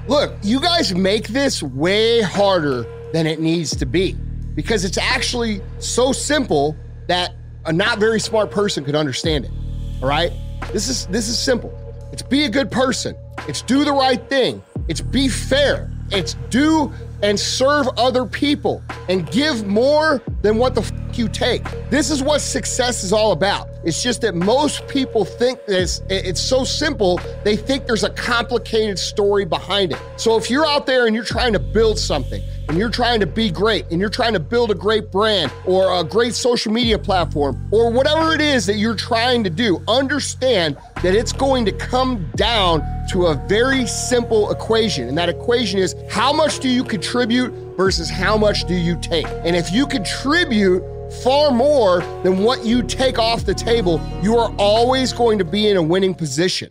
Look, you guys make this way harder than it needs to be because it's actually so simple that a not very smart person could understand it. All right? This is simple. It's be a good person. It's do the right thing. It's be fair. It's do and serve other people and give more than what the you take. This is what success is all about. It's just that most people think it's so simple, they think there's a complicated story behind it. So if you're out there and you're trying to build something and you're trying to be great and you're trying to build a great brand or a great social media platform or whatever it is that you're trying to do, understand that it's going to come down to a very simple equation. And that equation is how much do you contribute versus how much do you take? And if you contribute far more than what you take off the table, you are always going to be in a winning position.